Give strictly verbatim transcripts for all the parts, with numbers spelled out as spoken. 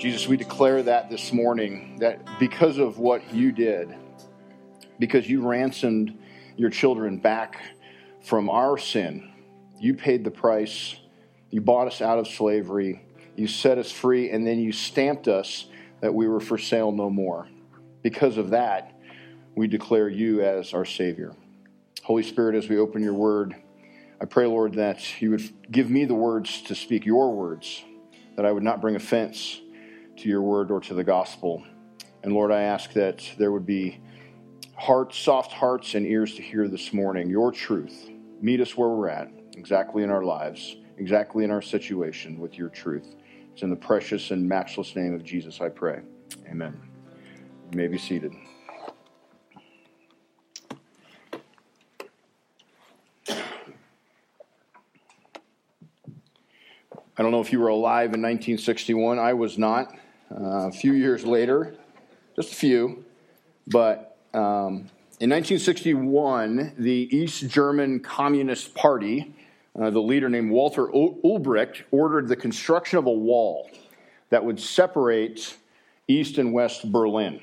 Jesus, we declare that this morning, that because of what you did, because you ransomed your children back from our sin, you paid the price, you bought us out of slavery, you set us free, and then you stamped us that we were for sale no more. Because of that, we declare you as our Savior. Holy Spirit, as we open your word, I pray, Lord, that you would give me the words to speak your words, that I would not bring offense to your word or to the gospel. And Lord, I ask that there would be hearts, soft hearts and ears to hear this morning your truth. Meet us where we're at, exactly in our lives, exactly in our situation with your truth. It's in the precious and matchless name of Jesus I pray. Amen. You may be seated. I don't know if you were alive in nineteen sixty-one. I was not. Uh, a few years later, just a few, but um, in nineteen sixty-one, the East German Communist Party, uh, the leader named Walter Ulbricht, ordered the construction of a wall that would separate East and West Berlin.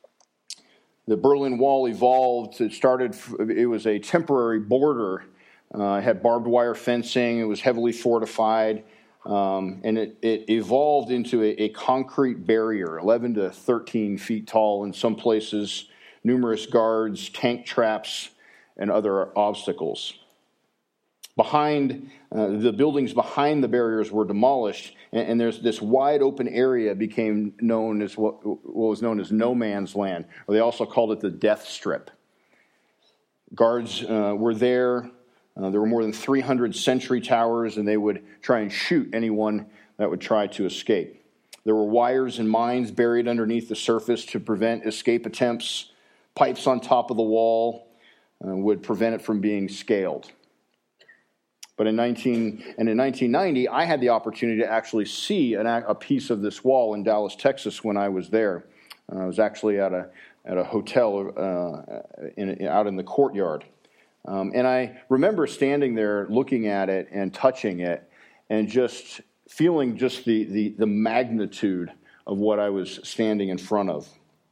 The Berlin Wall evolved. It started, it was a temporary border. Uh, it had barbed wire fencing. It was heavily fortified. Um, and it, it evolved into a, a concrete barrier, eleven to thirteen feet tall in some places, numerous guards, tank traps, and other obstacles. Behind, uh, the buildings behind the barriers were demolished, and, and there's this wide open area became known as what, what was known as no man's land, or they also called it the death strip. Guards uh, were there. Uh, there were more than three hundred sentry towers, and they would try and shoot anyone that would try to escape. There were wires and mines buried underneath the surface to prevent escape attempts. Pipes on top of the wall uh, would prevent it from being scaled. But in nineteen and in nineteen ninety, I had the opportunity to actually see an, a piece of this wall in Dallas, Texas, when I was there. Uh, I was actually at a at a hotel uh, in, out in the courtyard. Um, and I remember standing there looking at it and touching it and just feeling just the, the, the magnitude of what I was standing in front of.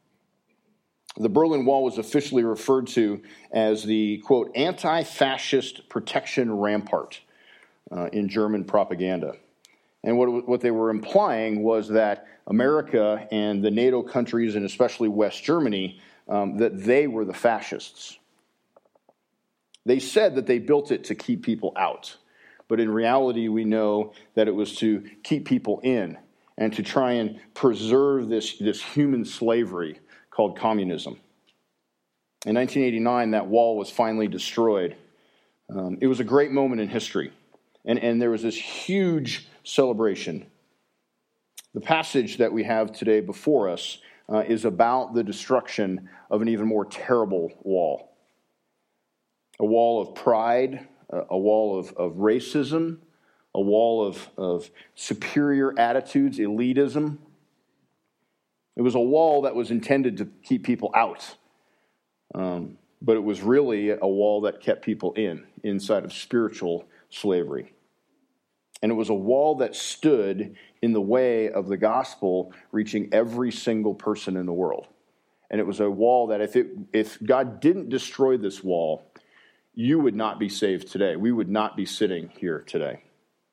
The Berlin Wall was officially referred to as the, quote, anti-fascist protection rampart uh, in German propaganda. And what, what they were implying was that America and the NATO countries, and especially West Germany, um, that they were the fascists. They said that they built it to keep people out, but in reality, we know that it was to keep people in and to try and preserve this, this human slavery called communism. In nineteen eighty-nine, that wall was finally destroyed. Um, it was a great moment in history, and, and there was this huge celebration. The passage that we have today before us uh, is about the destruction of an even more terrible wall. A wall of pride, a wall of, of racism, a wall of, of superior attitudes, elitism. It was a wall that was intended to keep people out, um, but it was really a wall that kept people in, inside of spiritual slavery. And it was a wall that stood in the way of the gospel reaching every single person in the world. And it was a wall that if it, if God didn't destroy this wall, you would not be saved today. We would not be sitting here today.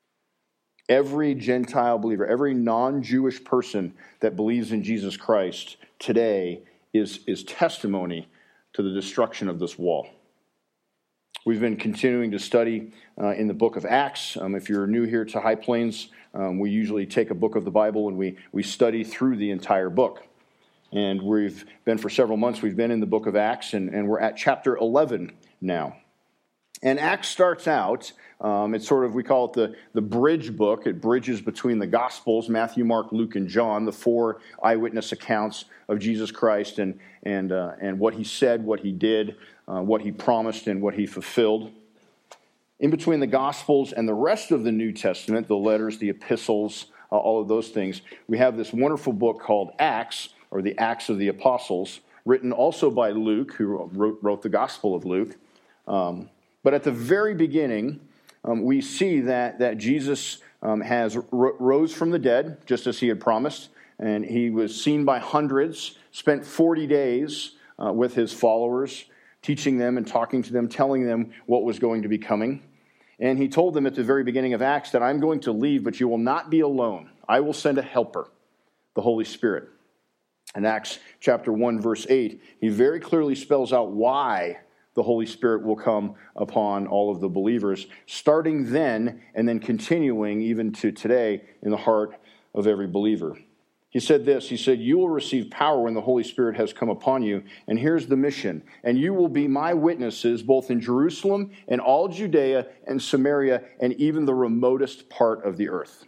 Every Gentile believer, every non-Jewish person that believes in Jesus Christ today is, is testimony to the destruction of this wall. We've been continuing to study uh, in the book of Acts. Um, if you're new here to High Plains, um, we usually take a book of the Bible and we, we study through the entire book. And we've been for several months, we've been in the book of Acts, and, and we're at chapter eleven now. And Acts starts out, um, it's sort of, we call it the, the bridge book. It bridges between the Gospels, Matthew, Mark, Luke, and John, the four eyewitness accounts of Jesus Christ and, and, uh, and what he said, what he did, uh, what he promised, and what he fulfilled. In between the Gospels and the rest of the New Testament, the letters, the epistles, uh, all of those things, we have this wonderful book called Acts, or the Acts of the Apostles, written also by Luke, who wrote, wrote the Gospel of Luke. Um, But at the very beginning, um, we see that, that Jesus um, has ro- rose from the dead, just as he had promised, and he was seen by hundreds, spent forty days uh, with his followers, teaching them and talking to them, telling them what was going to be coming. And he told them at the very beginning of Acts that I'm going to leave, but you will not be alone. I will send a helper, the Holy Spirit. In Acts chapter one, verse eight, he very clearly spells out why the Holy Spirit will come upon all of the believers, starting then and then continuing even to today in the heart of every believer. He said this, he said, you will receive power when the Holy Spirit has come upon you, and here's the mission, and you will be my witnesses both in Jerusalem and all Judea and Samaria and even the remotest part of the earth.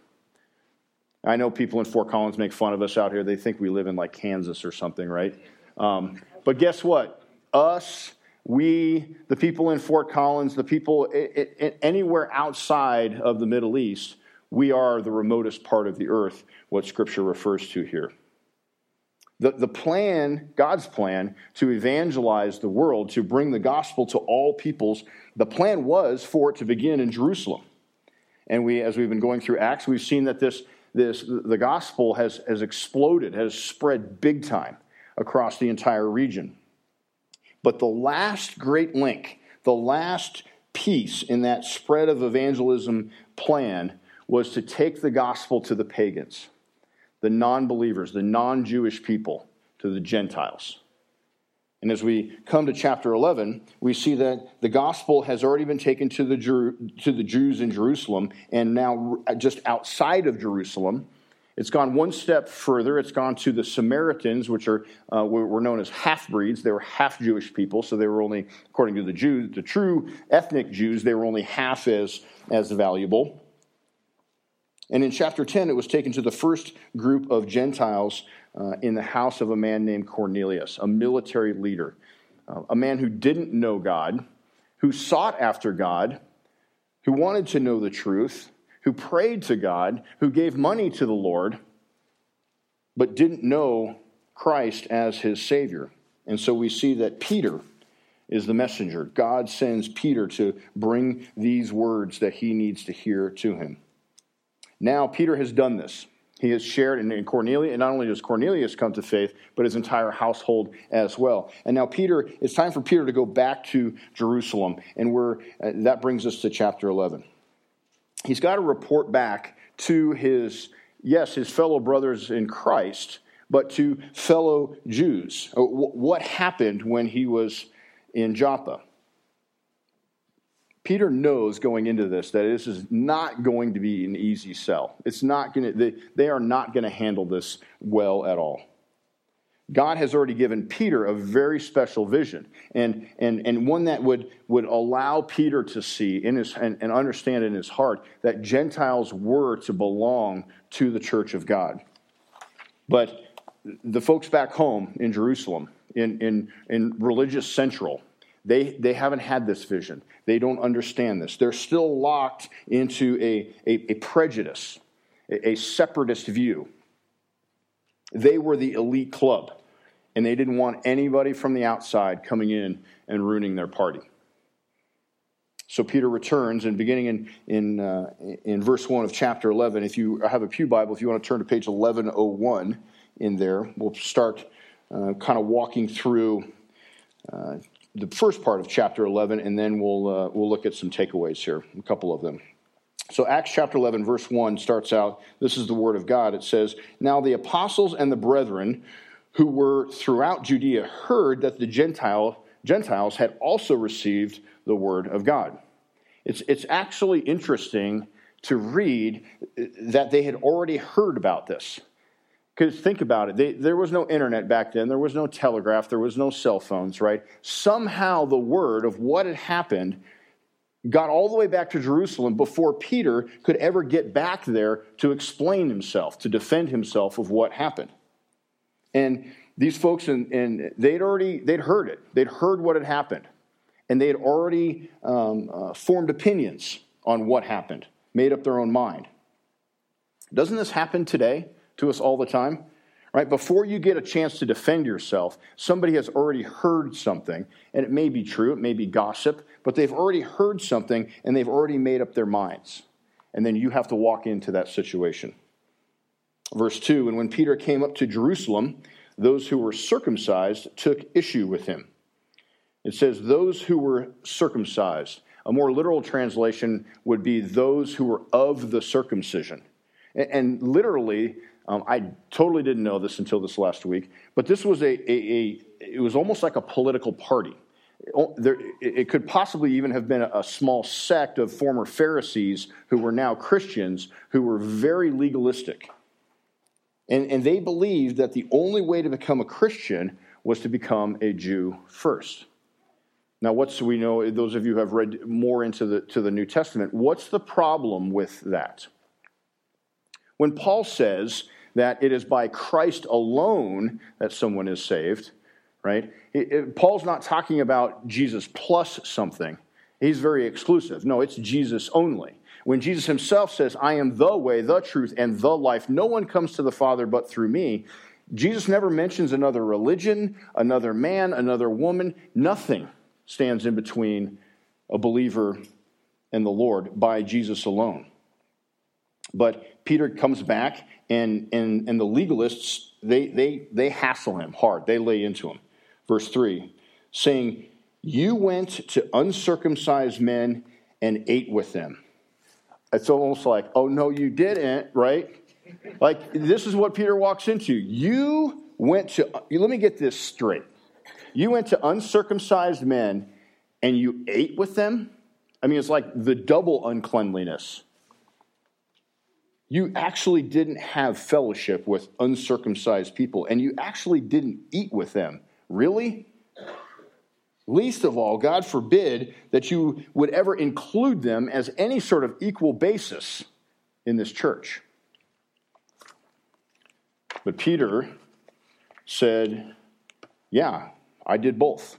I know people in Fort Collins make fun of us out here. They think we live in like Kansas or something, right? Um, but guess what? Us, we, the people in Fort Collins, the people it, it, anywhere outside of the Middle East, we are the remotest part of the earth, what Scripture refers to here. The, the plan, God's plan, to evangelize the world, to bring the gospel to all peoples, the plan was for it to begin in Jerusalem. And we, as we've been going through Acts, we've seen that this This, the gospel has, has exploded, has spread big time across the entire region. But the last great link, the last piece in that spread of evangelism plan was to take the gospel to the pagans, the non-believers, the non-Jewish people, to the Gentiles. And as we come to chapter eleven, we see that the gospel has already been taken to the Jew, to the Jews in Jerusalem, and now just outside of Jerusalem, it's gone one step further. It's gone to the Samaritans, which are uh, were known as half-breeds. They were half-Jewish people, so they were only, according to the Jews, the true ethnic Jews, they were only half as, as valuable. And in chapter ten, it was taken to the first group of Gentiles uh, in the house of a man named Cornelius, a military leader, uh, a man who didn't know God, who sought after God, who wanted to know the truth, who prayed to God, who gave money to the Lord, but didn't know Christ as his Savior. And so we see that Peter is the messenger. God sends Peter to bring these words that he needs to hear to him. Now, Peter has done this. He has shared in Cornelius, and not only does Cornelius come to faith, but his entire household as well. And now Peter, it's time for Peter to go back to Jerusalem, and we're, uh, that brings us to chapter eleven. He's got to report back to his, yes, his fellow brothers in Christ, but to fellow Jews. What happened when he was in Joppa? Peter knows going into this that this is not going to be an easy sell. It's not going to, they, they are not going to handle this well at all. God has already given Peter a very special vision, and and and one that would, would allow Peter to see in his and, and understand in his heart that Gentiles were to belong to the church of God. But the folks back home in Jerusalem, in in, in religious central, They they haven't had this vision. They don't understand this. They're still locked into a, a, a prejudice, a, a separatist view. They were the elite club, and they didn't want anybody from the outside coming in and ruining their party. So Peter returns, and beginning in in uh, in verse one of chapter eleven, if you have a Pew Bible, if you want to turn to page eleven oh one in there, we'll start uh, kind of walking through Uh, the first part of chapter eleven, and then we'll uh, we'll look at some takeaways here, a couple of them. So Acts chapter eleven, verse one starts out, this is the word of God. It says, "Now the apostles and the brethren who were throughout Judea heard that the Gentile Gentiles had also received the word of God." It's it's actually interesting to read that they had already heard about this. Because think about it, they, there was no internet back then, there was no telegraph, there was no cell phones, right? Somehow the word of what had happened got all the way back to Jerusalem before Peter could ever get back there to explain himself, to defend himself of what happened. And these folks, and, and they'd already, they'd heard it. They'd heard what had happened. And they had already um, uh, formed opinions on what happened, made up their own mind. Doesn't this happen today to us all the time? Right? Before you get a chance to defend yourself, somebody has already heard something, and it may be true, it may be gossip, but they've already heard something, and they've already made up their minds. And then you have to walk into that situation. Verse two, and when Peter came up to Jerusalem, those who were circumcised took issue with him. It says, those who were circumcised. A more literal translation would be those who were of the circumcision. And, and literally, um, I totally didn't know this until this last week, but this was a, a, a it was almost like a political party. There, it could possibly even have been a small sect of former Pharisees who were now Christians who were very legalistic. And, and they believed that the only way to become a Christian was to become a Jew first. Now, what's we know, those of you who have read more into the to the New Testament, what's the problem with that? When Paul says that it is by Christ alone that someone is saved, right? It, it, Paul's not talking about Jesus plus something. He's very exclusive. No, it's Jesus only. When Jesus himself says, I am the way, the truth, and the life, no one comes to the Father but through me, Jesus never mentions another religion, another man, another woman. Nothing stands in between a believer and the Lord by Jesus alone. But Peter comes back, and, and, and the legalists, they, they, they hassle him hard. They lay into him. Verse three, saying, you went to uncircumcised men and ate with them. It's almost like, oh, no, you didn't, right? Like, this is what Peter walks into. You went to, let me get this straight. You went to uncircumcised men and you ate with them? I mean, it's like the double uncleanliness. You actually didn't have fellowship with uncircumcised people, and you actually didn't eat with them. Really? Least of all, God forbid that you would ever include them as any sort of equal basis in this church. But Peter said, yeah, I did both.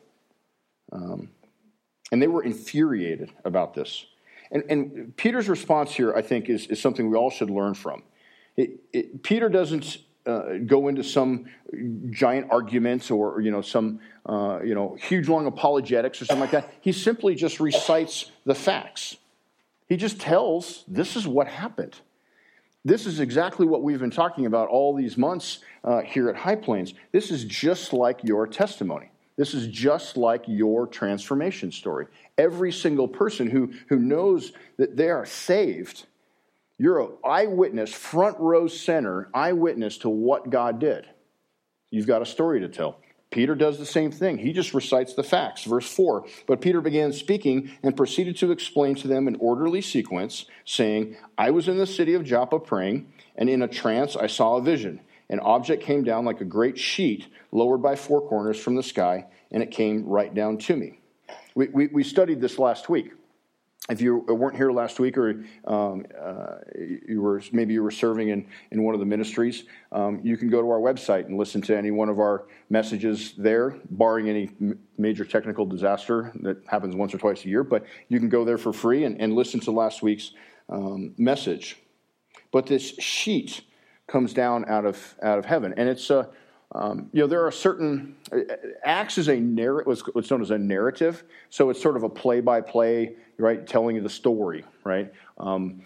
Um, and they were infuriated about this. And, and Peter's response here, I think, is, is something we all should learn from. It, it, Peter doesn't uh, go into some giant arguments or, you know, some, uh, you know, huge long apologetics or something like that. He simply just recites the facts. He just tells, this is what happened. This is exactly what we've been talking about all these months uh, here at High Plains. This is just like your testimony. This is just like your transformation story. Every single person who, who knows that they are saved, you're an eyewitness, front row center, eyewitness to what God did. You've got a story to tell. Peter does the same thing. He just recites the facts. Verse four, but Peter began speaking and proceeded to explain to them in orderly sequence, saying, I was in the city of Joppa praying, and in a trance I saw a vision. An object came down like a great sheet, lowered by four corners from the sky, and it came right down to me. We, we, we studied this last week. If you weren't here last week, or um, uh, you were maybe you were serving in, in one of the ministries, um, you can go to our website and listen to any one of our messages there, barring any m- major technical disaster that happens once or twice a year. But you can go there for free and, and listen to last week's um, message. But this sheet comes down out of out of heaven, and it's a Um, you know, there are certain, Acts is a narrative, what's known as a narrative, so it's sort of a play-by-play, right, telling you the story, right? Um,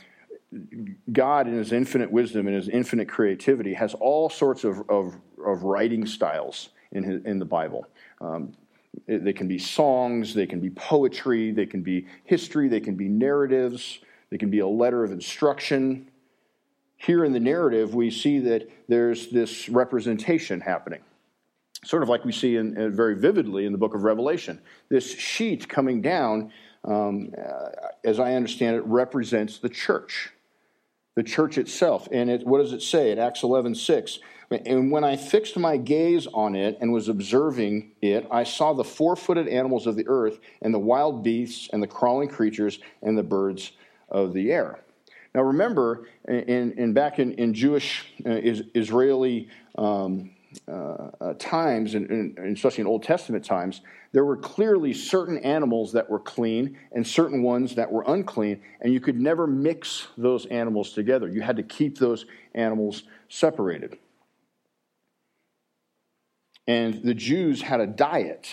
God, in his infinite wisdom and his infinite creativity, has all sorts of, of, of writing styles in his, in the Bible. Um, it, they can be songs, they can be poetry, they can be history, they can be narratives, they can be a letter of instruction. Here in the narrative, we see that there's this representation happening, sort of like we see in, uh, very vividly in the book of Revelation. This sheet coming down, um, uh, as I understand it, represents the church, the church itself. And it, what does it say in Acts eleven six? And when I fixed my gaze on it and was observing it, I saw the four-footed animals of the earth and the wild beasts and the crawling creatures and the birds of the air. Now remember, in, in back in, in Jewish, uh, is, Israeli um, uh, uh, times, and, and especially in Old Testament times, there were clearly certain animals that were clean and certain ones that were unclean, and you could never mix those animals together. You had to keep those animals separated. And the Jews had a diet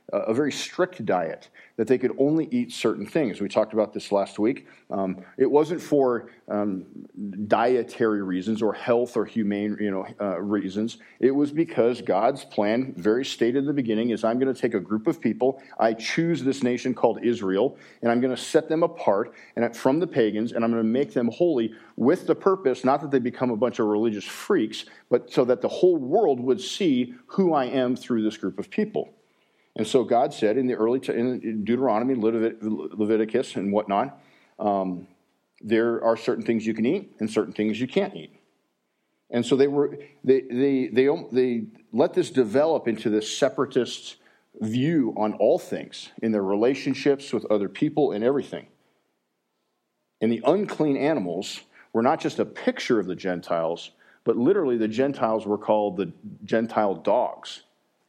a, a very strict diet, that they could only eat certain things. We talked about this last week. Um, it wasn't for um, dietary reasons or health or humane, you know, uh, reasons. It was because God's plan, very stated in the beginning, is I'm going to take a group of people. I choose this nation called Israel, and I'm going to set them apart and from the pagans, and I'm going to make them holy with the purpose, not that they become a bunch of religious freaks, but so that the whole world would see who I am through this group of people. And so God said in the early, in Deuteronomy, Levit- Leviticus, and whatnot, um, there are certain things you can eat and certain things you can't eat. And so they were they they they they let this develop into this separatist view on all things in their relationships with other people and everything. And the unclean animals were not just a picture of the Gentiles, but literally the Gentiles were called the Gentile dogs.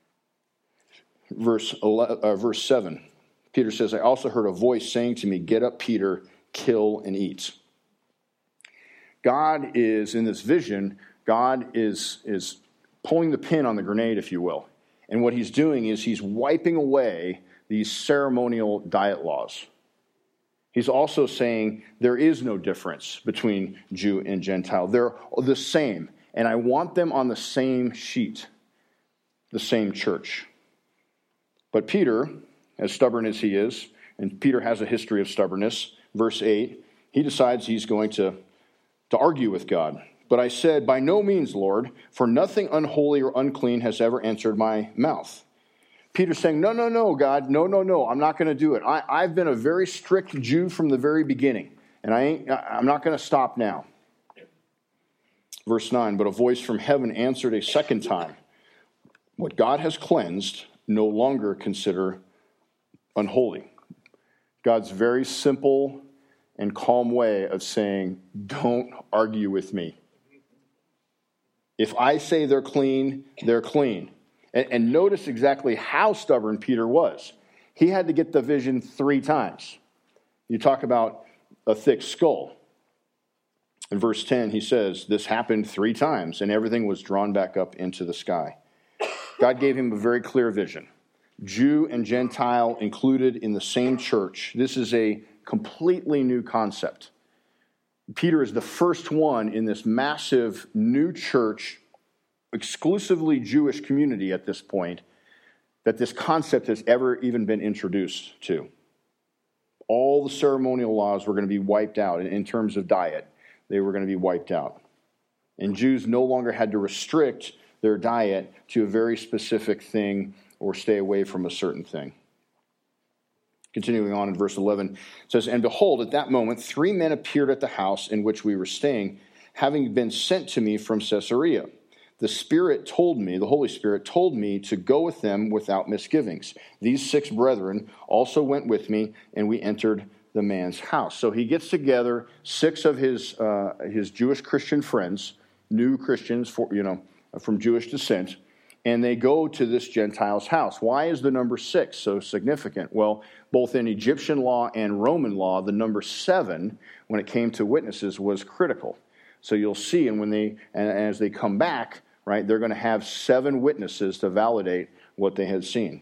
Verse eleven, uh, verse seven, Peter says, I also heard a voice saying to me, get up, Peter, kill and eat. God is, in this vision, God is, is pulling the pin on the grenade, if you will. And what he's doing is he's wiping away these ceremonial diet laws. He's also saying there is no difference between Jew and Gentile. They're the same. And I want them on the same sheet, the same church. But Peter, as stubborn as he is, and Peter has a history of stubbornness, verse eight, he decides he's going to, to argue with God. But I said, by no means, Lord, for nothing unholy or unclean has ever entered my mouth. Peter's saying, no, no, no, God, no, no, no, I'm not going to do it. I, I've been a very strict Jew from the very beginning, and I ain't, I'm not going to stop now. Verse nine, but a voice from heaven answered a second time, what God has cleansed, no longer consider unholy. God's very simple and calm way of saying, don't argue with me. If I say they're clean, they're clean. And, and notice exactly how stubborn Peter was. He had to get the vision three times. You talk about a thick skull. In verse ten, he says, this happened three times, and everything was drawn back up into the sky. God gave him a very clear vision. Jew and Gentile included in the same church. This is a completely new concept. Peter is the first one in this massive new church, exclusively Jewish community at this point, that this concept has ever even been introduced to. All the ceremonial laws were going to be wiped out in terms of diet. They were going to be wiped out. And Jews no longer had to restrict their diet to a very specific thing or stay away from a certain thing. Continuing on in verse eleven, it says, and behold, at that moment, three men appeared at the house in which we were staying, having been sent to me from Caesarea. The Spirit told me, the Holy Spirit told me to go with them without misgivings. These six brethren also went with me, and we entered the man's house. So he gets together six of his uh, his Jewish Christian friends, new Christians, for you know, from Jewish descent, and they go to this Gentile's house. Why is the number six so significant? Well, both in Egyptian law and Roman law, the number seven, when it came to witnesses, was critical. So you'll see, and when they and as they come back, right, they're going to have seven witnesses to validate what they had seen.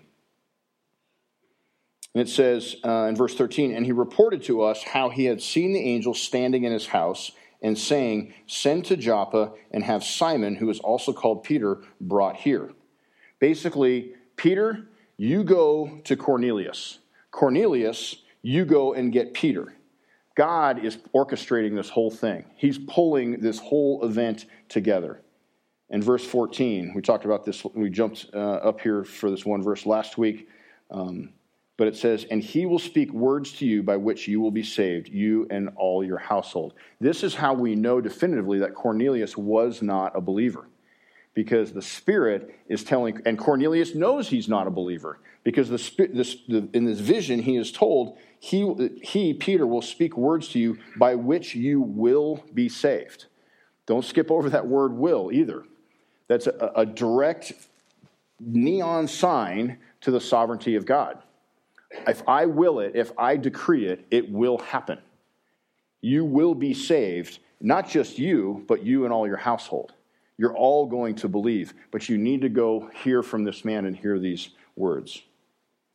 And it says uh, in verse thirteen, and he reported to us how he had seen the angel standing in his house and saying, send to Joppa and have Simon, who is also called Peter, brought here. Basically, Peter, you go to Cornelius. Cornelius, you go and get Peter. God is orchestrating this whole thing. He's pulling this whole event together. In verse fourteen, we talked about this, we jumped uh, up here for this one verse last week, um, but it says, and he will speak words to you by which you will be saved, you and all your household. This is how we know definitively that Cornelius was not a believer, because the Spirit is telling, and Cornelius knows he's not a believer, because the, this, the, in this vision he is told, he, he, Peter, will speak words to you by which you will be saved. Don't skip over that word will either. That's a, a direct neon sign to the sovereignty of God. If I will it, if I decree it, it will happen. You will be saved, not just you, but you and all your household. You're all going to believe, but you need to go hear from this man and hear these words.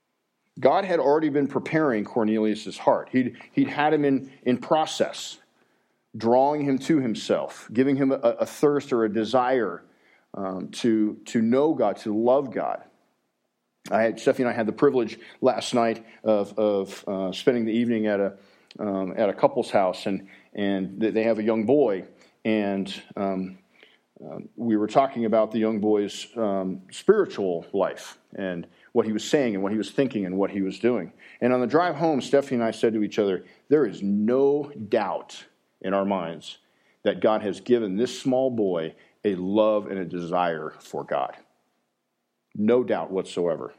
God had already been preparing Cornelius' heart. He'd, he'd had him in, in process, drawing him to himself, giving him a, a thirst or a desire um, to, to know God, to love God. I had, Stephanie and I had the privilege last night of, of uh, spending the evening at a um, at a couple's house, and and they have a young boy, and um, uh, we were talking about the young boy's um, spiritual life and what he was saying and what he was thinking and what he was doing. And on the drive home, Stephanie and I said to each other, there is no doubt in our minds that God has given this small boy a love and a desire for God. No doubt whatsoever.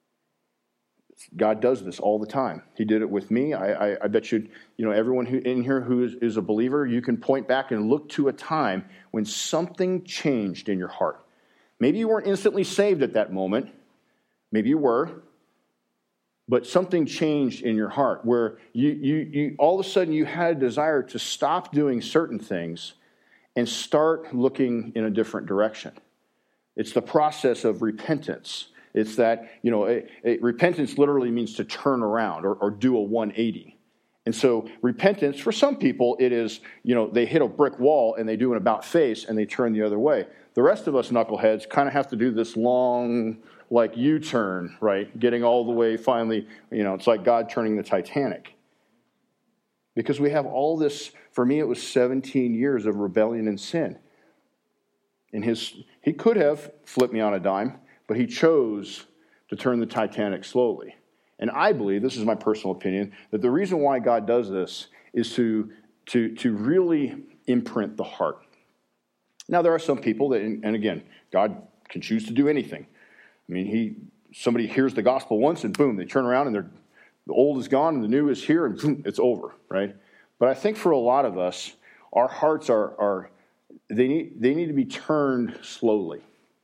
God does this all the time. He did it with me. I, I, I bet you, you know, everyone who in here who is, is a believer, you can point back and look to a time when something changed in your heart. Maybe you weren't instantly saved at that moment. Maybe you were. But something changed in your heart where you, you, you all of a sudden you had a desire to stop doing certain things and start looking in a different direction. It's the process of repentance. It's that, you know, a, a, repentance literally means to turn around or, or do a one eighty. And so repentance, for some people, it is, you know, they hit a brick wall and they do an about face and they turn the other way. The rest of us knuckleheads kind of have to do this long, like, U-turn, right? Getting all the way finally, you know, it's like God turning the Titanic. Because we have all this, for me, it was seventeen years of rebellion and sin. And his, he could have flipped me on a dime, but he chose to turn the Titanic slowly. And I believe, this is my personal opinion, that the reason why God does this is to, to, to really imprint the heart. Now, there are some people that, and again, God can choose to do anything. I mean, he somebody hears the gospel once and boom, they turn around and they're, the old is gone and the new is here and boom, it's over, right? But I think for a lot of us, our hearts are, are they need, they need to be turned slowly.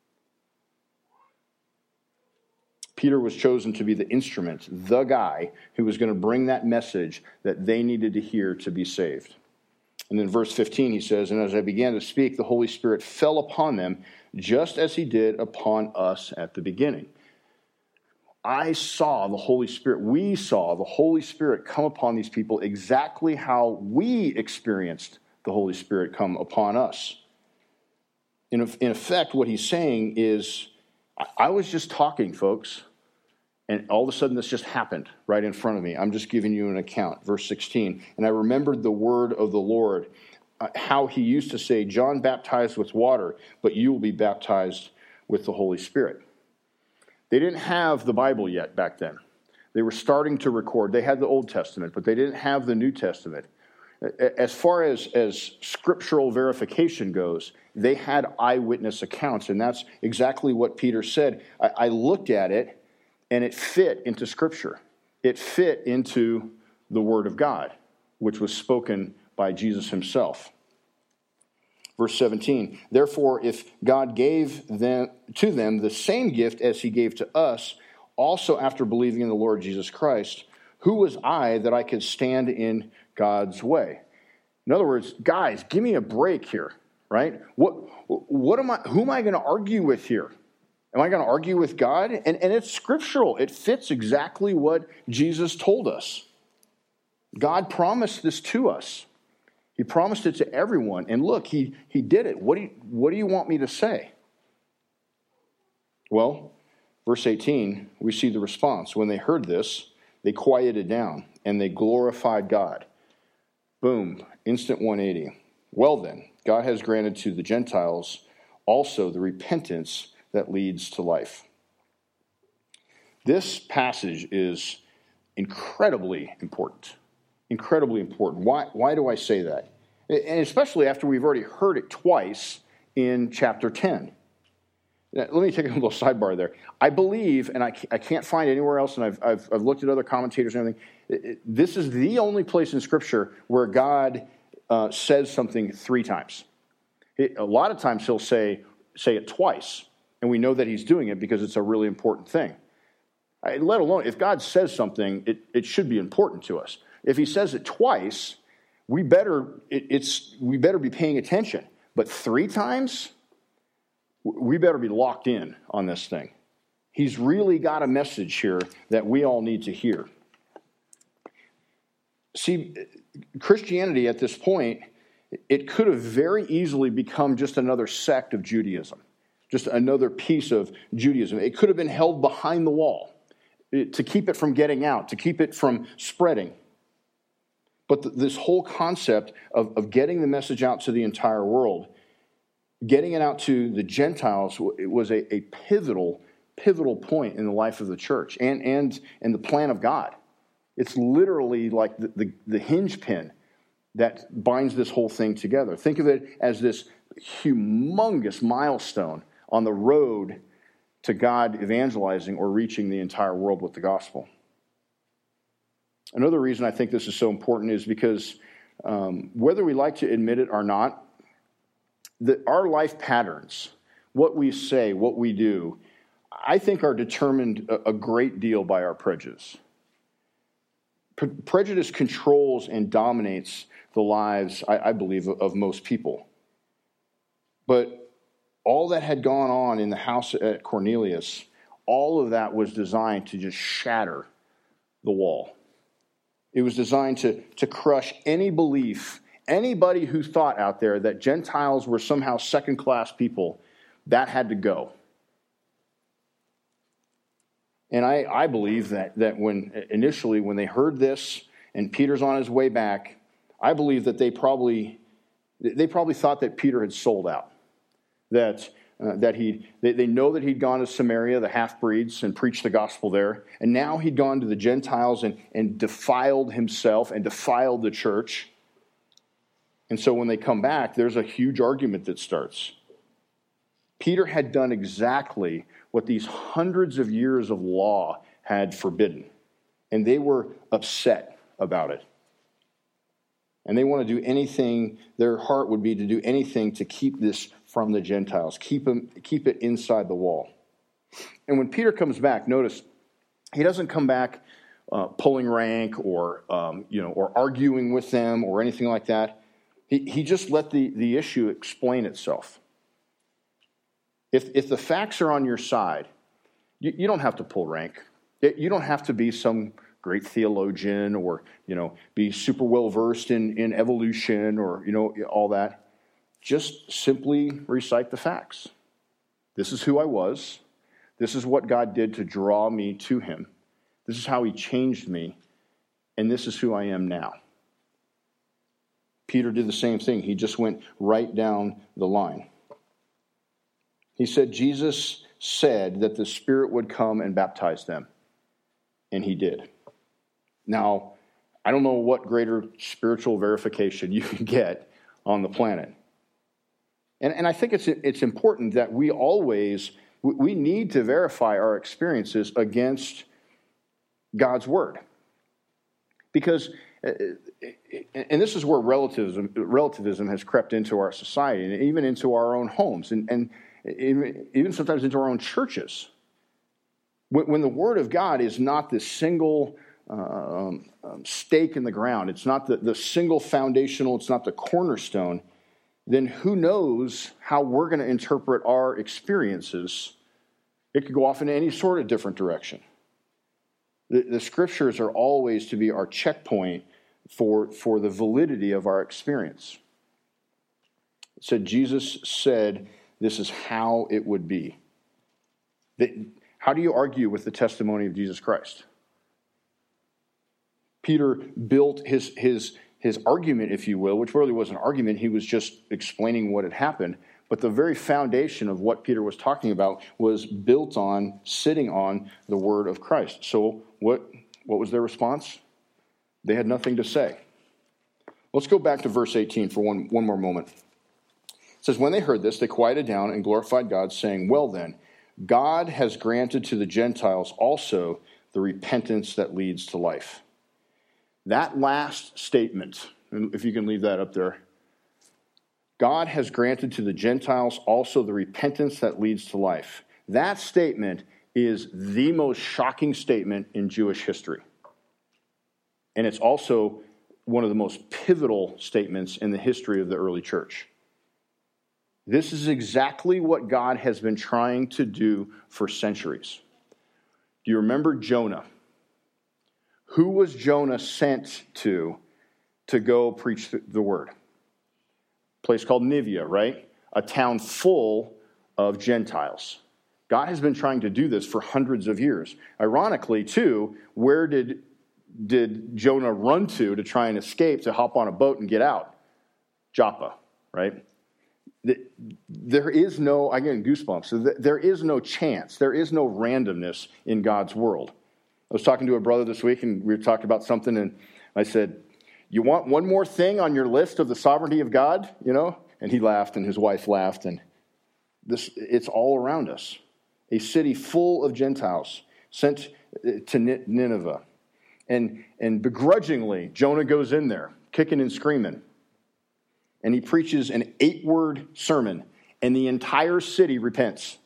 Peter was chosen to be the instrument, the guy who was going to bring that message that they needed to hear to be saved. And then verse fifteen, he says, and as I began to speak, the Holy Spirit fell upon them just as he did upon us at the beginning. I saw the Holy Spirit, we saw the Holy Spirit come upon these people exactly how we experienced the Holy Spirit come upon us. In, in effect, what he's saying is, I was just talking, folks, and all of a sudden this just happened right in front of me. I'm just giving you an account. Verse sixteen, and I remembered the word of the Lord, uh, how he used to say, John baptized with water, but you will be baptized with the Holy Spirit. They didn't have the Bible yet back then. They were starting to record. They had the Old Testament, but they didn't have the New Testament. As far as, as scriptural verification goes, they had eyewitness accounts, and that's exactly what Peter said. I, I looked at it, and it fit into Scripture. It fit into the Word of God, which was spoken by Jesus himself. Verse seventeen, therefore, if God gave them to them the same gift as he gave to us, also after believing in the Lord Jesus Christ, who was I that I could stand in God's way? In other words, guys, give me a break here, right? What, what am I, who am I going to argue with here? Am I going to argue with God? And, and it's scriptural. It fits exactly what Jesus told us. God promised this to us. He promised it to everyone. And look, he, he did it. What do you, what do you want me to say? Well, verse eighteen, we see the response. When they heard this, they quieted down and they glorified God. Boom, instant one eighty. Well then, God has granted to the Gentiles also the repentance that leads to life. This passage is incredibly important. Incredibly important. Why, why do I say that? And especially after we've already heard it twice in chapter ten. Now, let me take a little sidebar there. I believe, and I, I can't find anywhere else, and I've, I've, I've looked at other commentators and everything, it, it, this is the only place in Scripture where God uh, says something three times. It, a lot of times he'll say, say it twice, and we know that he's doing it because it's a really important thing. I, let alone, if God says something, it, it should be important to us. If he says it twice, we better it, it's we better be paying attention. But three times, we better be locked in on this thing. He's really got a message here that we all need to hear. See, Christianity at this point, it could have very easily become just another sect of Judaism, just another piece of Judaism. It could have been held behind the wall to keep it from getting out, to keep it from spreading. But th- this whole concept of, of getting the message out to the entire world, getting it out to the Gentiles, it was a, a pivotal, pivotal point in the life of the church and, and, and the plan of God. It's literally like the, the, the hinge pin that binds this whole thing together. Think of it as this humongous milestone on the road to God evangelizing or reaching the entire world with the gospel. Another reason I think this is so important is because um, whether we like to admit it or not, that our life patterns, what we say, what we do, I think are determined a, a great deal by our prejudice. Pre- prejudice controls and dominates the lives, I, I believe, of, of most people. But all that had gone on in the house at Cornelius, all of that was designed to just shatter the wall. It was designed to, to crush any belief, anybody who thought out there that Gentiles were somehow second-class people, that had to go. And I, I believe that, that when initially when they heard this and Peter's on his way back, I believe that they probably they probably thought that Peter had sold out. That uh, that he they, they know that he'd gone to Samaria, the half-breeds, and preached the gospel there. And now he'd gone to the Gentiles and, and defiled himself and defiled the church. And so when they come back, there's a huge argument that starts. Peter had done exactly what these hundreds of years of law had forbidden. And they were upset about it. And they want to do anything, their heart would be to do anything to keep this from the Gentiles, keep them, keep it inside the wall. And when Peter comes back, notice, he doesn't come back uh, pulling rank or, um, you know, or arguing with them or anything like that. He, he just let the, the issue explain itself. If, if the facts are on your side, you, you don't have to pull rank. You don't have to be some great theologian or, you know, be super well versed in, in evolution or, you know, all that. Just simply recite the facts. This is who I was. This is what God did to draw me to him. This is how he changed me. And this is who I am now. Peter did the same thing. He just went right down the line. He said, Jesus said that the Spirit would come and baptize them. And he did. Now, I don't know what greater spiritual verification you can get on the planet. And, and I think it's it's important that we always, we need to verify our experiences against God's Word. Because, and this is where relativism, relativism has crept into our society and even into our own homes and, and even sometimes into our own churches. When the Word of God is not this single um, um, stake in the ground, it's not the, the single foundational, it's not the cornerstone, then who knows how we're going to interpret our experiences. It could go off in any sort of different direction. The, the Scriptures are always to be our checkpoint for, for the validity of our experience. It said, Jesus said, this is how it would be. That, how do you argue with the testimony of Jesus Christ? Peter built his, his, his argument, if you will, which really wasn't an argument. He was just explaining what had happened. But the very foundation of what Peter was talking about was built on, sitting on the word of Christ. So what, what was their response? They had nothing to say. Let's go back to verse eighteen for one, one more moment. It says, when they heard this, they quieted down and glorified God, saying, well then, God has granted to the Gentiles also the repentance that leads to life. That last statement, if you can leave that up there, God has granted to the Gentiles also the repentance that leads to life. That statement is the most shocking statement in Jewish history. And it's also one of the most pivotal statements in the history of the early church. This is exactly what God has been trying to do for centuries. Do you remember Jonah? Who was Jonah sent to to go preach the word? A place called Nineveh, right? A town full of Gentiles. God has been trying to do this for hundreds of years. Ironically, too, where did, did Jonah run to to try and escape, to hop on a boat and get out? Joppa, right? There is no, I get goosebumps, there is no chance, there is no randomness in God's world. I was talking to a brother this week, and we were talking about something, and I said, you want one more thing on your list of the sovereignty of God, you know? And he laughed, and his wife laughed, and this it's all around us. A city full of Gentiles sent to Nineveh. And, and begrudgingly, Jonah goes in there, kicking and screaming. And he preaches an eight-word sermon, and the entire city repents.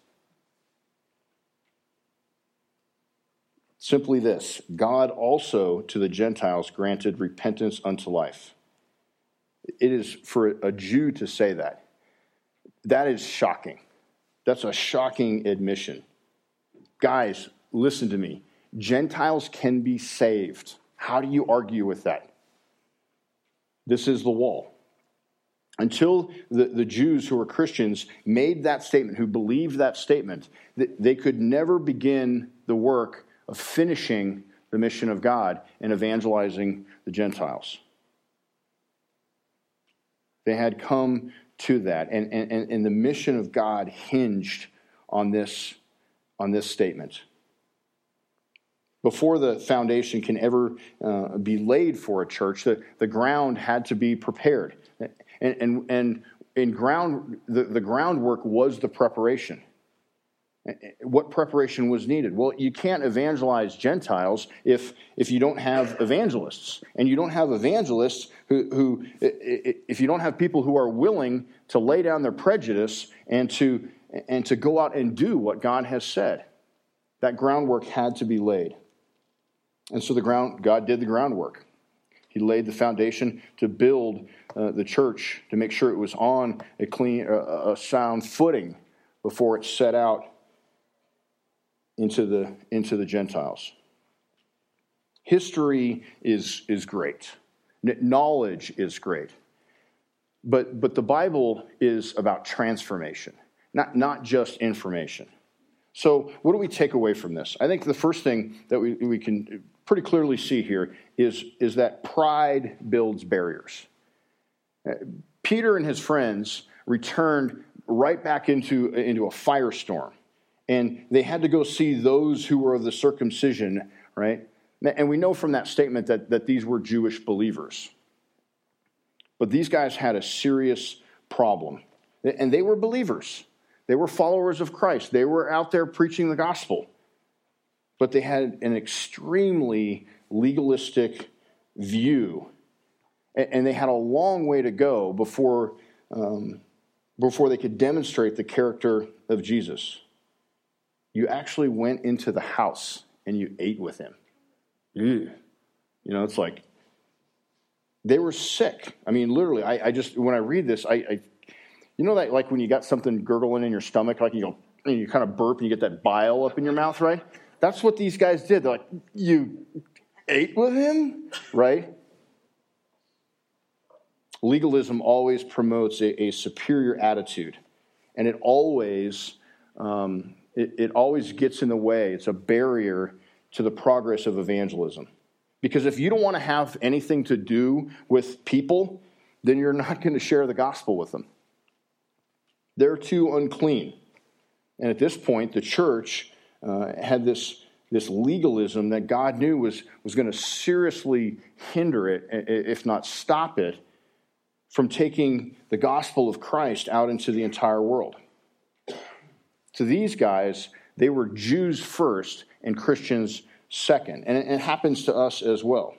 Simply this: God also to the Gentiles granted repentance unto life. It is for a Jew to say that. That is shocking. That's a shocking admission. Guys, listen to me. Gentiles can be saved. How do you argue with that? This is the wall. Until the, the Jews who were Christians made that statement, who believed that statement, they could never begin the work of finishing the mission of God and evangelizing the Gentiles. They had come to that, and, and, and the mission of God hinged on this, on this statement. Before the foundation can ever uh, be laid for a church, the, the ground had to be prepared. And, and, and in ground, the, the groundwork was the preparation. What preparation was needed? Well, you can't evangelize Gentiles if if you don't have evangelists. And you don't have evangelists who, who if you don't have people who are willing to lay down their prejudice and to, and to go out and do what God has said. That groundwork had to be laid. And so the ground, God did the groundwork. He laid the foundation to build uh, the church, to make sure it was on a clean, uh, a sound footing before it set out into the into the Gentiles. History is is great. Knowledge is great. But but the Bible is about transformation, not not just information. So what do we take away from this? I think the first thing that we, we can pretty clearly see here is, is that pride builds barriers. Peter and his friends returned right back into, into a firestorm. And they had to go see those who were of the circumcision, right? And we know from that statement that, that these were Jewish believers. But these guys had a serious problem. And they were believers. They were followers of Christ. They were out there preaching the gospel. But they had an extremely legalistic view. And they had a long way to go before, um, before they could demonstrate the character of Jesus. You actually went into the house and you ate with him. Ew. You know, it's like, they were sick. I mean, literally, I, I just, when I read this, I, I, you know that like when you got something gurgling in your stomach, like you go, and you kind of burp and you get that bile up in your mouth, right? That's what these guys did. They're like, you ate with him, right? Legalism always promotes a, a superior attitude, and it always... Um, It, it always gets in the way. It's a barrier to the progress of evangelism. Because if you don't want to have anything to do with people, then you're not going to share the gospel with them. They're too unclean. And at this point, the church uh, had this, this legalism that God knew was, was going to seriously hinder it, if not stop it, from taking the gospel of Christ out into the entire world. To these guys, they were Jews first and Christians second. And it happens to us as well.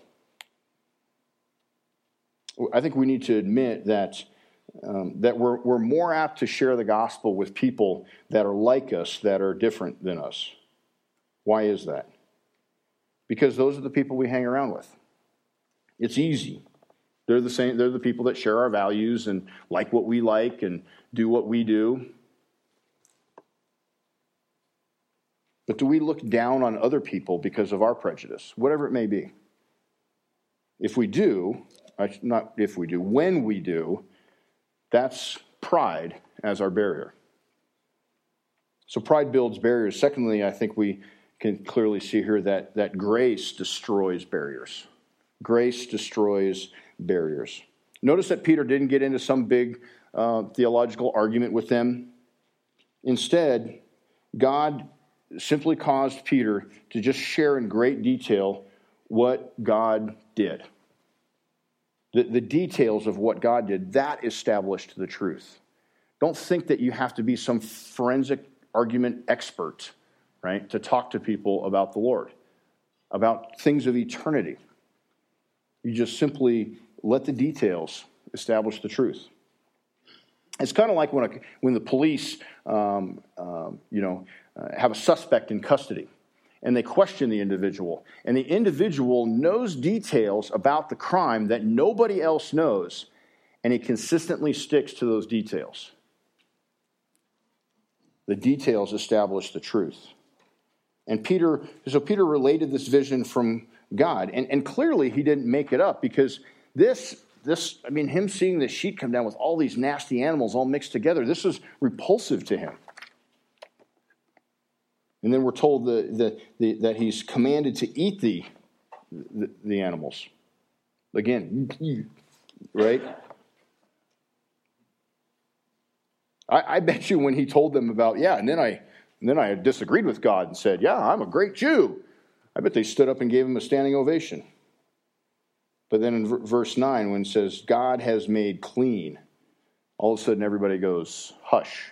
I think we need to admit that, um, that we're, we're more apt to share the gospel with people that are like us, that are different than us. Why is that? Because those are the people we hang around with. It's easy. They're the same. They're the people that share our values and like what we like and do what we do. But do we look down on other people because of our prejudice, whatever it may be? If we do, not if we do, when we do, that's pride as our barrier. So pride builds barriers. Secondly, I think we can clearly see here that, that grace destroys barriers. Grace destroys barriers. Notice that Peter didn't get into some big uh, theological argument with them. Instead, God simply caused Peter to just share in great detail what God did. The, the details of what God did, that established the truth. Don't think that you have to be some forensic argument expert, right, to talk to people about the Lord, about things of eternity. You just simply let the details establish the truth. It's kind of like when a, when the police, um, um, you know, uh, have a suspect in custody, and they question the individual, and the individual knows details about the crime that nobody else knows, and he consistently sticks to those details. The details establish the truth. And Peter, so Peter related this vision from God, and, and clearly he didn't make it up, because this, this, I mean, him seeing the sheet come down with all these nasty animals all mixed together, this was repulsive to him. And then we're told the, the, the, that he's commanded to eat the, the, the animals. Again, right? I, I bet you when he told them about, yeah, and then I and then I disagreed with God and said, yeah, I'm a great Jew. I bet they stood up and gave him a standing ovation. But then in v- verse nine, when it says, God has made clean, all of a sudden everybody goes, hush.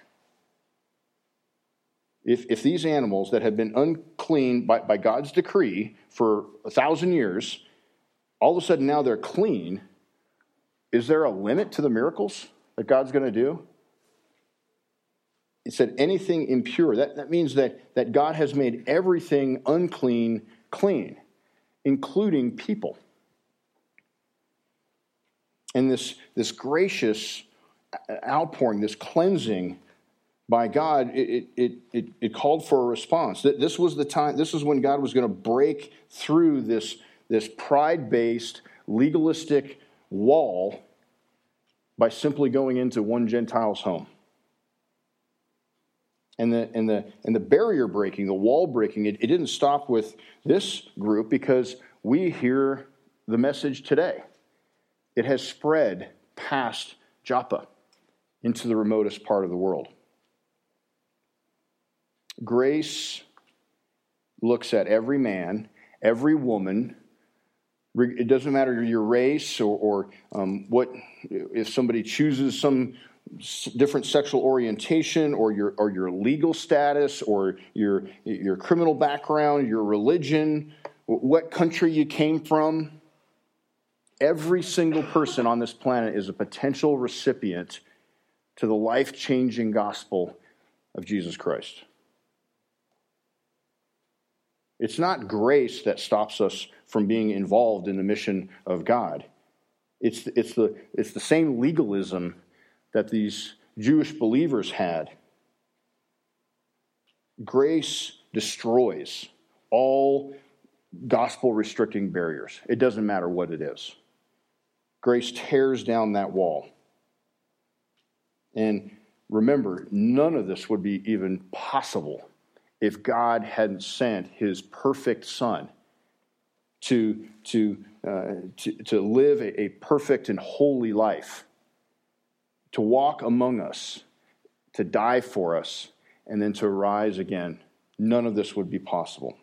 If, if these animals that have been unclean by, by God's decree for a thousand years, all of a sudden now they're clean, is there a limit to the miracles that God's going to do? It said anything impure. That, that means that, that God has made everything unclean clean, including people. And this, this gracious outpouring, this cleansing by God, it, it, it, it called for a response. This was the time, this is when God was going to break through this, this pride-based, legalistic wall by simply going into one Gentile's home. And the and the and the barrier breaking, the wall breaking, it, it didn't stop with this group, because we hear the message today. It has spread past Joppa into the remotest part of the world. Grace looks at every man, every woman. It doesn't matter your race or, or um, what, if somebody chooses some different sexual orientation, or your or your legal status, or your your criminal background, your religion, what country you came from. Every single person on this planet is a potential recipient to the life-changing gospel of Jesus Christ. It's not grace that stops us from being involved in the mission of God. It's it's the it's the same legalism that these Jewish believers had. Grace destroys all gospel-restricting barriers. It doesn't matter what it is. Grace tears down that wall. And remember, none of this would be even possible if God hadn't sent his perfect Son to, to, uh, to, to live a, a perfect and holy life, to walk among us, to die for us, and then to rise again. None of this would be possible.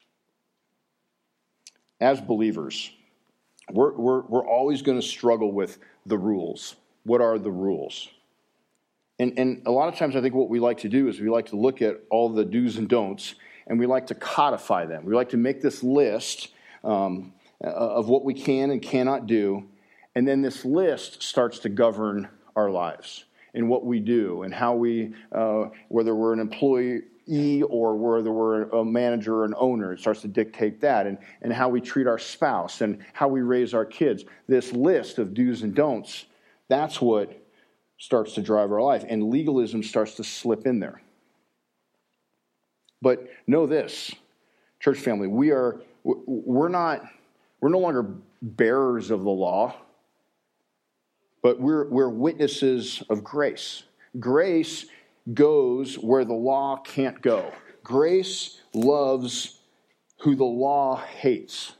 As believers, we're, we're, we're always going to struggle with the rules. What are the rules? And, and a lot of times I think what we like to do is we like to look at all the do's and don'ts, and we like to codify them. We like to make this list um, of what we can and cannot do, and then this list starts to govern our lives and what we do and how we, uh, whether we're an employee or whether we're a manager or an owner, it starts to dictate that, and, and how we treat our spouse and how we raise our kids. This list of do's and don'ts, that's what starts to drive our life, and legalism starts to slip in there. But know this, church family, we are, we're not, we're no longer bearers of the law, but we're, we're witnesses of grace. Grace goes where the law can't go. Grace loves who the law hates.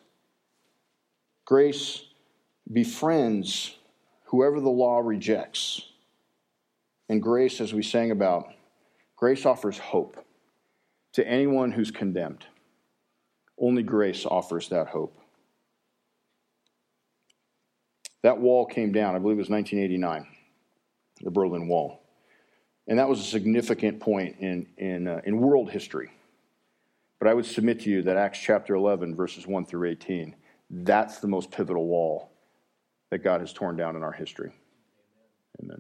Grace befriends whoever the law rejects. And grace, as we sang about, grace offers hope to anyone who's condemned. Only grace offers that hope. That wall came down, I believe it was nineteen eighty-nine, the Berlin Wall. And that was a significant point in, in, uh, in world history. But I would submit to you that Acts chapter eleven, verses one through eighteen, that's the most pivotal wall that God has torn down in our history. Amen.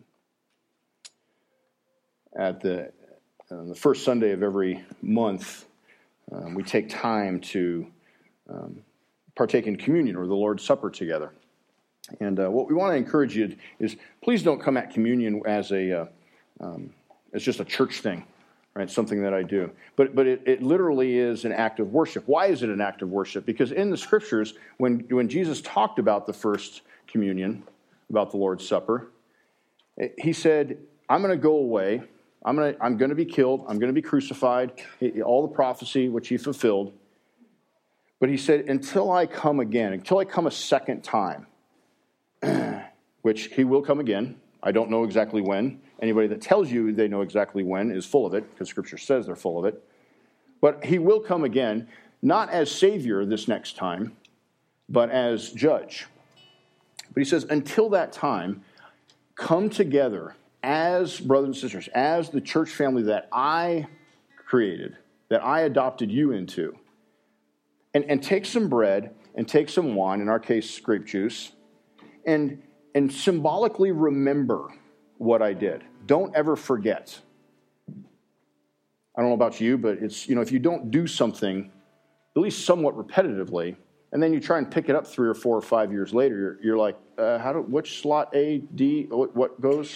At the, uh, the first Sunday of every month, um, we take time to um, partake in communion or the Lord's Supper together. And uh, what we want to encourage you is, please don't come at communion as a uh, um, as just a church thing, right? Something that I do. But but it, it literally is an act of worship. Why is it an act of worship? Because in the Scriptures, when when Jesus talked about the first communion, about the Lord's Supper, he said, "I'm going to go away. I'm going to I'm going to be killed. I'm going to be crucified." All the prophecy which he fulfilled. But he said, "Until I come again, until I come a second time." Which he will come again. I don't know exactly when. Anybody that tells you they know exactly when is full of it, because Scripture says they're full of it. But he will come again, not as Savior this next time, but as Judge. But he says, until that time, come together as brothers and sisters, as the church family that I created, that I adopted you into, and, and take some bread and take some wine, in our case, grape juice, and and symbolically remember what I did. Don't ever forget. I don't know about you, but it's, you know, if you don't do something, at least somewhat repetitively, and then you try and pick it up three or four or five years later, you're, you're like, uh, how do, which slot A, D, what, what goes?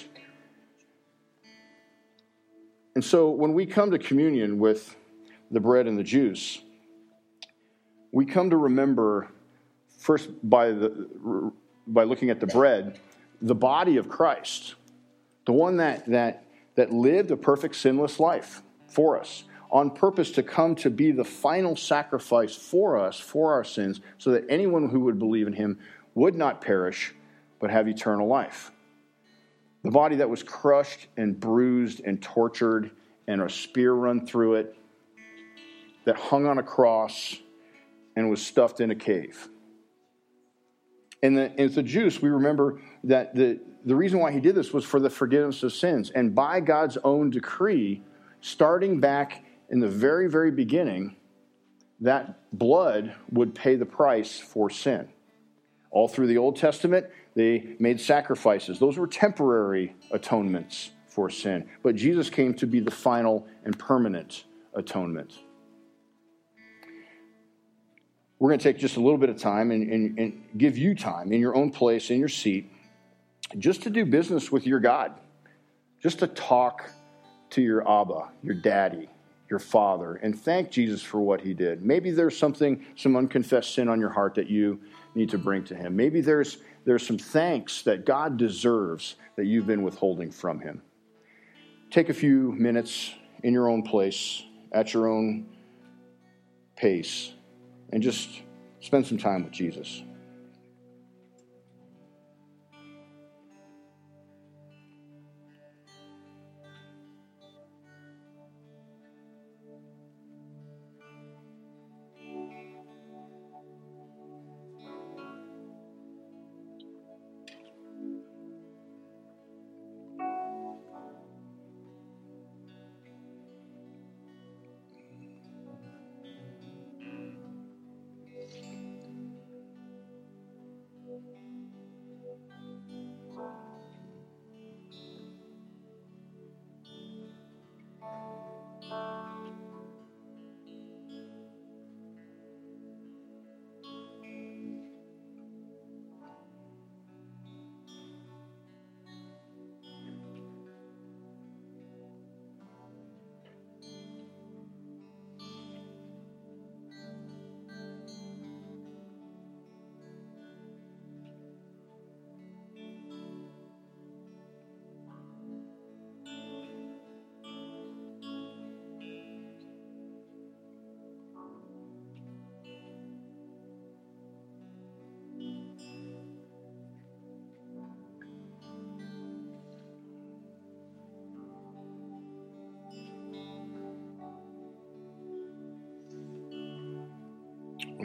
And so when we come to communion with the bread and the juice, we come to remember first by the by looking at the bread, the body of Christ, the one that that that lived a perfect sinless life for us, on purpose to come to be the final sacrifice for us, for our sins, so that anyone who would believe in him would not perish, but have eternal life. The body that was crushed and bruised and tortured and a spear run through it, that hung on a cross and was stuffed in a cave. And the, and the juice, we remember that the, the reason why he did this was for the forgiveness of sins. And by God's own decree, starting back in the very, very beginning, that blood would pay the price for sin. All through the Old Testament, they made sacrifices. Those were temporary atonements for sin. But Jesus came to be the final and permanent atonement. We're going to take just a little bit of time and, and, and give you time in your own place, in your seat, just to do business with your God, just to talk to your Abba, your daddy, your father, and thank Jesus for what he did. Maybe there's something, some unconfessed sin on your heart that you need to bring to him. Maybe there's, there's some thanks that God deserves that you've been withholding from him. Take a few minutes in your own place, at your own pace, and just spend some time with Jesus.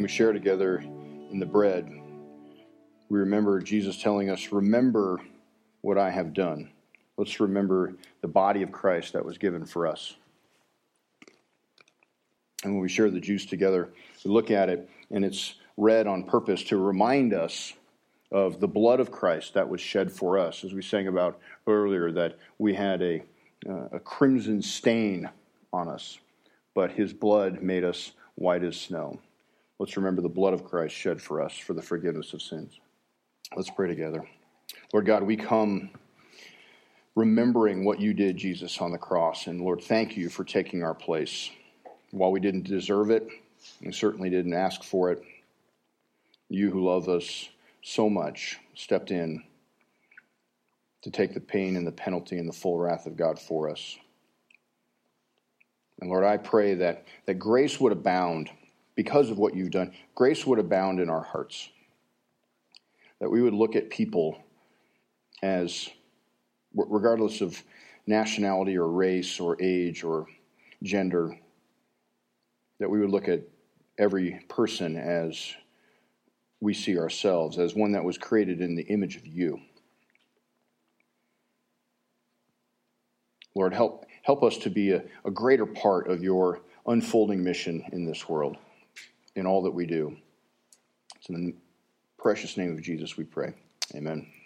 we share together in the bread, we remember Jesus telling us, remember what I have done. Let's remember the body of Christ that was given for us. And when we share the juice together, we look at it, and it's red on purpose to remind us of the blood of Christ that was shed for us. As we sang about earlier, that we had a, uh, a crimson stain on us, but his blood made us white as snow. Let's remember the blood of Christ shed for us for the forgiveness of sins. Let's pray together. Lord God, we come remembering what you did, Jesus, on the cross. And Lord, thank you for taking our place. While we didn't deserve it, we certainly didn't ask for it, you who love us so much stepped in to take the pain and the penalty and the full wrath of God for us. And Lord, I pray that, that grace would abound because of what you've done. Grace would abound in our hearts. That we would look at people as, regardless of nationality or race or age or gender, that we would look at every person as we see ourselves, as one that was created in the image of you. Lord, help help us to be a, a greater part of your unfolding mission in this world, in all that we do. It's in the precious name of Jesus we pray. Amen.